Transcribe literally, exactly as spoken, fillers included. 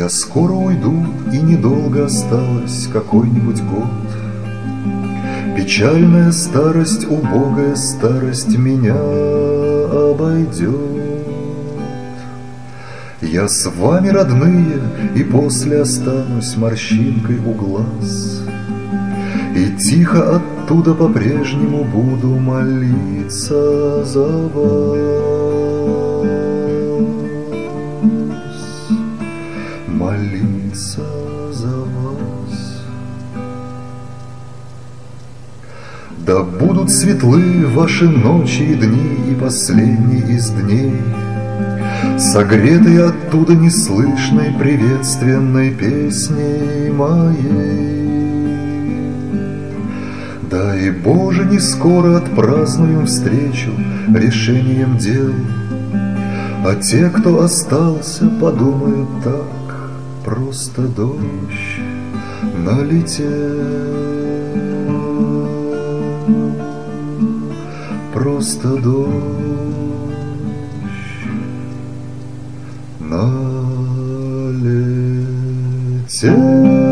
Я скоро уйду, и недолго осталось, какой-нибудь год. Печальная старость, убогая старость меня обойдет. Я с вами, родные, и после останусь морщинкой у глаз, и тихо оттуда по-прежнему буду молиться за вас, молиться за вас. Да будут светлы ваши ночи и дни, и последний из дней, согретые оттуда неслышной приветственной песней моей. Дай Боже, не скоро отпразднуем встречу решением дел, а те, кто остался, подумают так: просто дождь налетел, просто дождь налетел.